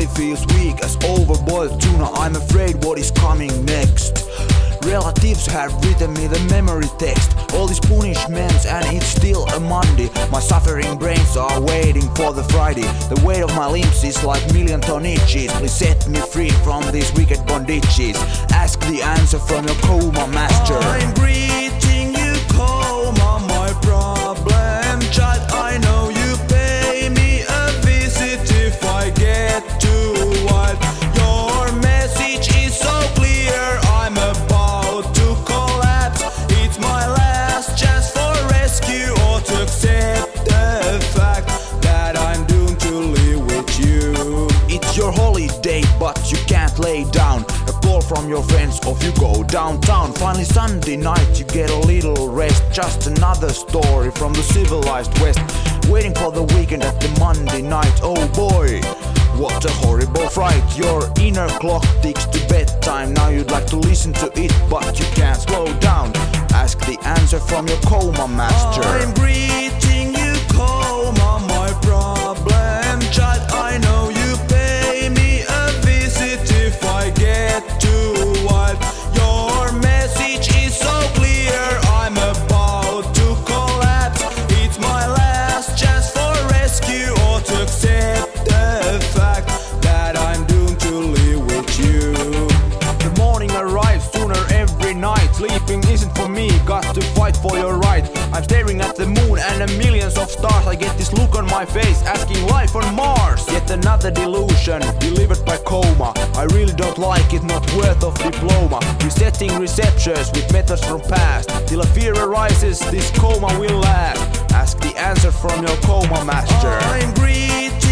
body feels weak as overboiled tuna. I'm afraid what is coming next. Relatives have written me the memory text. All these punishments and it's still a Monday. My suffering brains are waiting for the Friday. The weight of my limbs is like million tonnages. Please set me free from these wicked bondages. Ask the answer from your coma master. I'm greeting you, coma, my problem child. I know you pay me a visit if I get too wild. Your message is so clear, I'm about to collapse. It's my last chance for rescue, or to accept the fact that I'm doomed to live with you. It's your holiday but you can't lay down. A call from your friends or you go downtown. Finally Sunday night you get a little rest. Just another story from the civilized West. Waiting for the weekend at the Monday night. Oh boy, what a horrible fright. Your inner clock ticks to bedtime. Now you'd like to listen to it but you can't slow down. Ask the answer from your coma master. I'm greeting you, coma, my problem child. I know you pay me a visit if I get too wild. Your message is so clear, I'm about to collapse. It's my last chance for rescue, or to accept the fact that I'm doomed to live with you. The morning arrives sooner every night. Sleeping isn't for me, got to fight for your right. I'm staring at the moon and the millions of stars. I get this look on my face, asking life on Mars. Yet another delusion, delivered by coma. I really don't like it, not worth of diploma. Resetting receptors with methods from past. Till a fear arises, this coma will last. Ask the answer from your coma master. I'm greeting